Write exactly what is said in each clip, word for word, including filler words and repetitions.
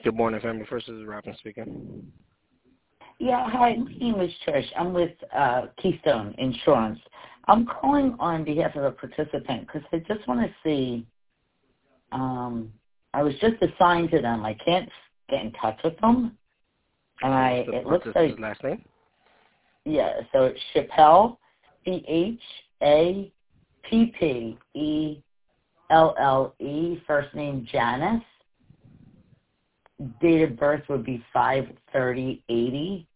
Good morning, family. First this is Robin speaking. Yeah, hi. My name is Trish. I'm with uh, Keystone Insurance. I'm calling on behalf of a participant because I just want to see. Um, I was just assigned to them. I can't get in touch with them, and I What's the it looks participant's like last name? yeah. So it's Chappelle, C H A P P E L L E. First name Janice. Date of birth would be five thirty eighty.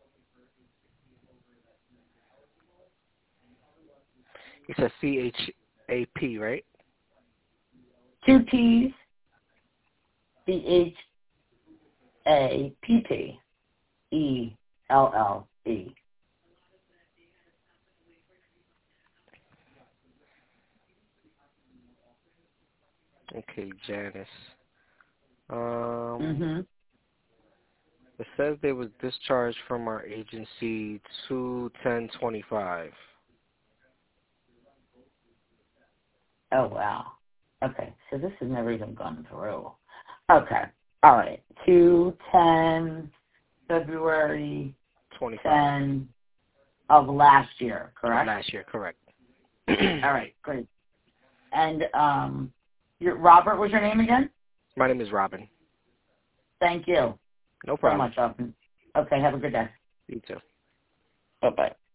He says C H A P, right? Two P's. C H A P P E L L E. Okay, Janice. Um, Mm-hmm. it says they was discharged from our agency two ten twenty-five. Oh, wow. Okay, so this has never even gone through. Okay, all right. two ten February twenty-five ten of last year, of correct? last year, correct. All right, great. And um, your, Robert was your name again? My name is Robin. Thank you No so problem. much, Robin. Okay, have a good day. You too. Bye-bye.